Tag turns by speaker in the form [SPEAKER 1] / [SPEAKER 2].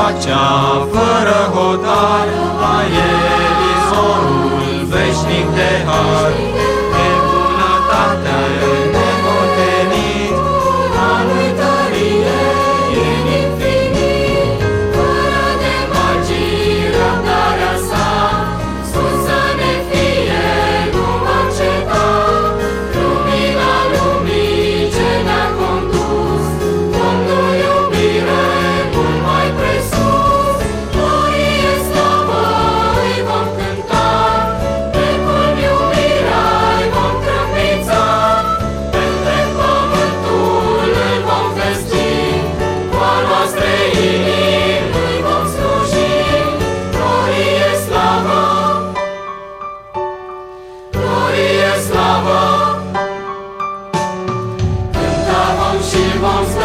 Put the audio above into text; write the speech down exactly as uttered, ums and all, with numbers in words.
[SPEAKER 1] pacea fără hotar, a El izvorul veșnic de har. De bunătate necontenit, a Lui tărie e infinit. Fără de margini răbdarea sa, sus să ne fie, nu va înceta. Lumina lumii ce ne-a condus, Domnul iubire mult mai presus. Glorie, slavă îi vom cânta, pe cum iubirea îi vom trâmbița. Pe întreg pământul îl vom vesti, cu a noastre inimi îi vom sluji. Glorie, slavă, glorie, slavă, cânta vom și vom